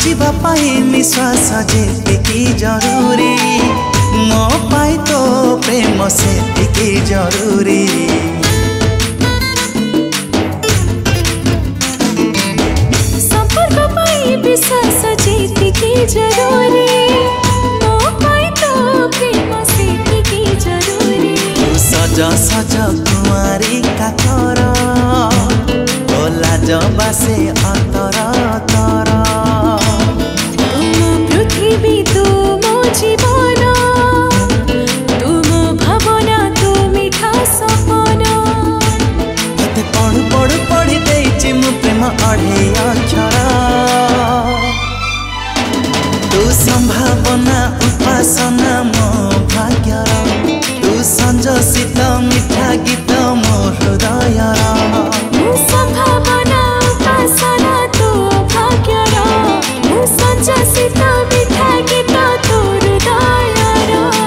बंचिबा पाई निश्वास जेतिकी जरूरी मो पाई तो प्रेम सेतिकी जरूरी। संपर्क पाई विश्वास जेतिकी जरूरी मो पाई तो प्रेम सेतिकी जरूरी। सज सज कुमारी काकर लाज बासे अतर तर तुम पृथ्वी तुम जीवन तुम भावना तू मिठा सपन। मते पढ़ु पढ़ु पढ़ी देछि मु प्रेम अढ़े अक्षर तू संभावना उपासना मो भाग्यर तू संज शीत मिठा गीत मो हृदयर। संभावना उपासना तू भाग्यर मु संज शीत मिठा गीत तू हृदयर।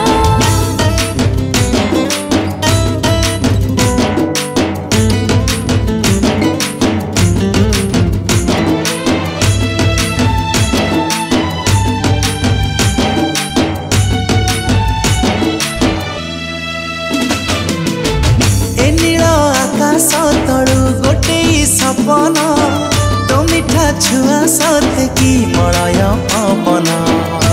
आकाश तलु गोटे सपन तो मिठा छुआ सत की मलय पवन।